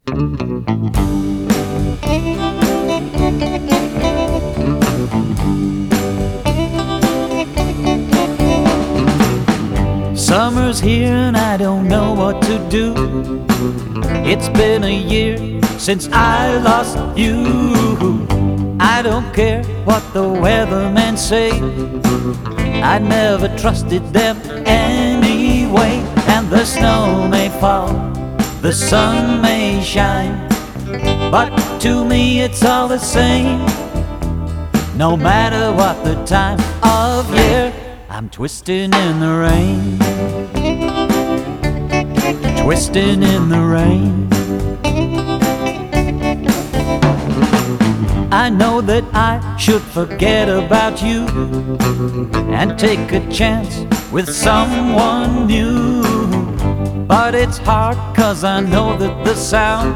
Summer's here and I don't know what to do. It's been a year since I lost you. I don't care what the weathermen say, I never trusted them anyway. And the snow may fall, the sun may shine, but to me it's all the same. No matter what the time of year, I'm twisting in the rain, twisting in the rain. I know that I should forget about you and take a chance with someone new, but it's hard 'cause I know that the sound